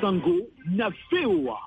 Sango na VOA.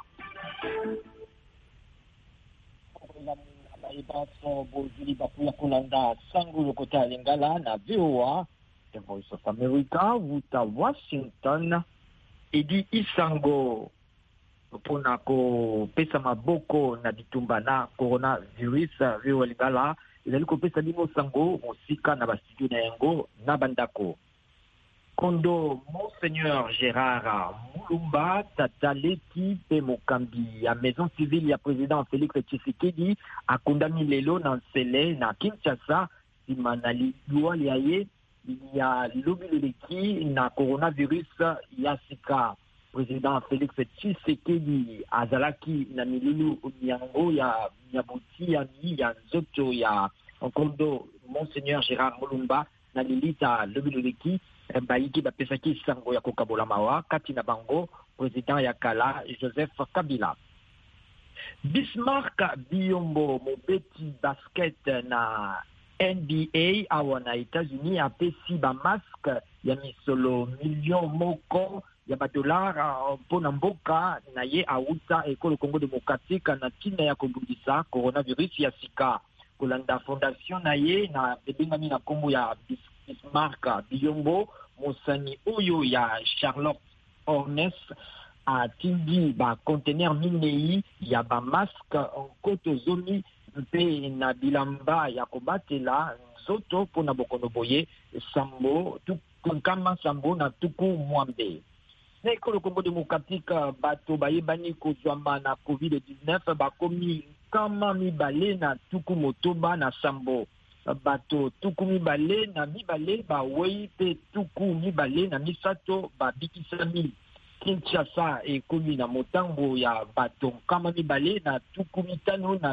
Ibaso bozili bakuya kulanda Sango lokota lingala na VOA, The Voice of America, vuta Washington. Edi Isango pona ko pesa maboko na bitumba na coronavirus VOA lingala ezali ko pesa limo Sango mosika na bastudio na yango na bandako. Kondo Monseigneur Gérard Mulumba tataleki pe mokambi ya maison civile ya président Félix Tshisekedi akundami lelo na nsele na Kinshasa sima na liwa liaye ya lobileleki na coronavirus ya sika. Président Félix Tshisekedi azalaki na milulu yango ya nyabuti ya nzoto ya Kondo Monseigneur Gérard Mulumba na lilita lobileleki baiki bapesaki sango ya kokabola mawa kati na bango président ya kala Joseph Kabila. Bismarck Biyombo mobeti basket na NBA awa na États-Unis apesi ba masque ya misolo million moko ya $, mpona mboka na ye auta ekolo Congo démocratique na tina ya kobundisa coronavirus ya sika. Kolanda fondation na ye na ebengami na kombo ya Bismarck Biyombo mosani oyo ya Charlotte Hornets atindi ba conteneur minei ya ba masque nkoto zomi mpe na bilamba ya kobatela nzoto pona bokono boye sambo tukunkama sambo na tuku mwambe. Na ekolo Congo démocratique bato bayebani kozwama na COVID-19 bakomi kama mibale na tuku motoba na sambo. Bato tuku mibale na mibale bawei pe tuku mibale na misato babikisami. Kinshasa ekomi na motango ya bato kama mibale na tuku mitano na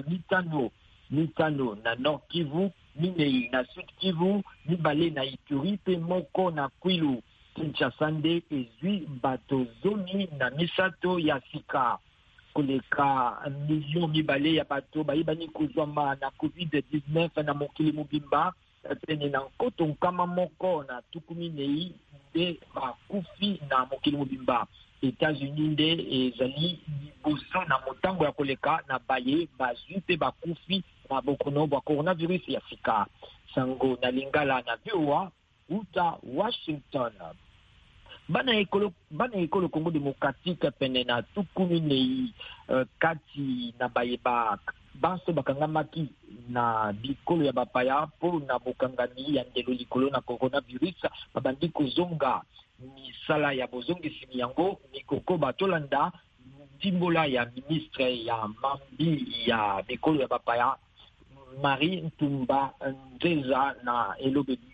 mitano na Nord Kivu, minei na Sud Kivu, mibale na Ituri pe moko na Kwilu. Kinshasa nde ezwi bato zomi na misato ya sika. Koleka million mibale ya bato bayebani kozwama na COVID-19 na mokili mobimba pene na nkoto nkama moko na tuku minei nde bakufi na mokili mobimba. États-Unis nde ezali liboso na motango ya koleka na baye bazwi pe bakufi na bokono bwa coronavirus ya sika. Sango na lingala na VOA uta Washington. Bana ekolo Congo démocratique pene na tuku minei kati na bayeba banso bakangamaki na bikolo ya bapaya po na bokangami ya ndelo likolo na coronavirus babandi kozonga misala ya bozongisi yango mikoko batolanda ndimbola ya ministre ya mambi ya bikolo ya bapaya Marie Ntumba Nzeza na elobedi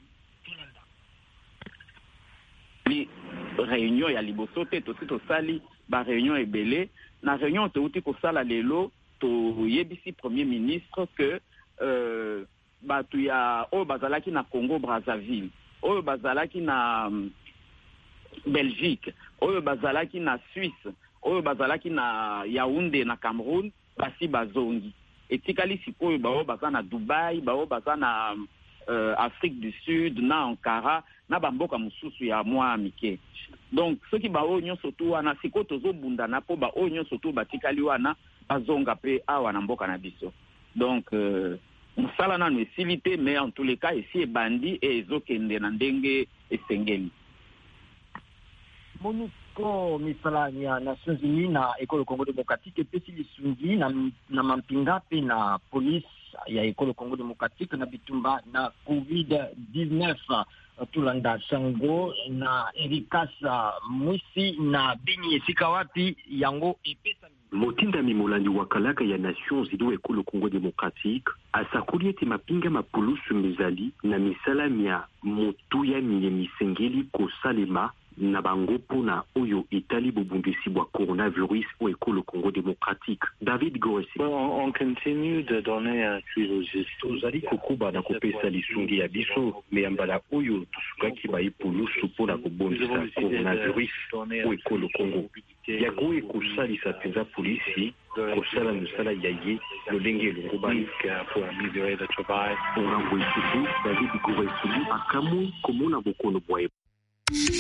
réunion ya liboso te tosi tosali ba réunion ebele na réunion touti kosala lelo to yebisi premier ministre que batu ya oyo bazalaki na Congo Brazzaville, oyo bazalaki na Belgique, oyo bazalaki na Suisse, oyo bazalaki na Yaoundé na Cameroun basi bazongi etikali sikoyo bao baza na Dubai, bao baza na Afrique du Sud na Ankara na bamboka mususu ya mwa mike. Donc ceux qui ba onyo surtout wana siko tozo bunda na po ba onyo surtout batikali wana bazonga pe awa na mboka na biso. Donc musala na nusilité mais en tous les cas ici bandi et ezokende na ndenge esengeli. MONUSCO misala ya Nations Unies na ekolo Congo démocratique pesi lisungi na mampinga pe na police ya ekolo Congo démocratique na bitumba na COVID-19 tulanda Sango na Erikasa Mwisi na Bini esika wapi yango epesa Motinda Mimolandi wakalaka ya Nations Unies ekolo Congo démocratique asakuli ete mapinga mapulusu mizali na misala mia motuya miye misengeli kosalema na bango pona oyo etali bobundisi bwa coronavirus au ekolo Congo démocratique. David Goesi. On continue de donner un suivi tozali kokuba na kopesa lisungi ya biso me ambala oyo tusukaki baipulusu pona kobondisa coronavirus au ekolo Congo. Yago ekosalisa penza polisi kosala misala ya ye lolenge elongo bani pour améliorer le travail. Orango isusu David Goesi akamu komona bokono bwa